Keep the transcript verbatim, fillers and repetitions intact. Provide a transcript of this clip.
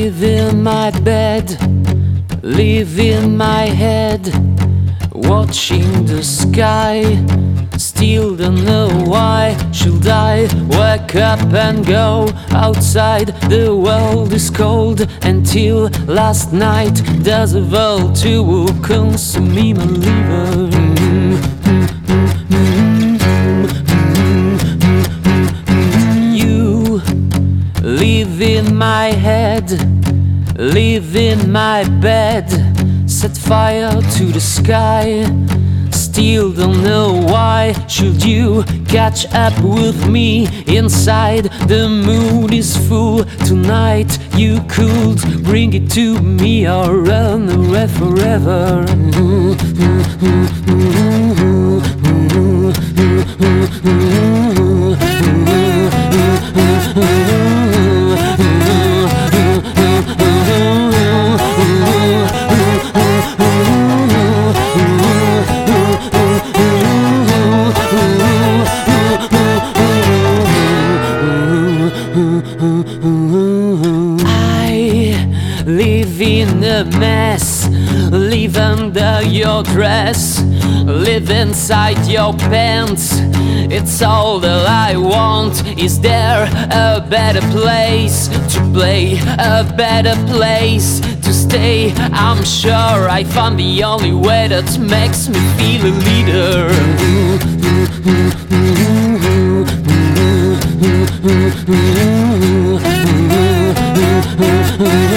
Live in my bed, live in my head, watching the sky. Still don't know why should I wake up and go outside. The world is cold until last night. There's a world to consume me, my liver. You live in my head, live in my bed, set fire to the sky. Still don't know why should you catch up with me inside. The mood is full tonight. You could bring it to me or run away forever. I live in a mess, live under your dress, live inside your pants. It's all that I want. Is there a better place to play, a better place to stay? I'm sure I found the only way that makes me feel a leader. Mm-hmm.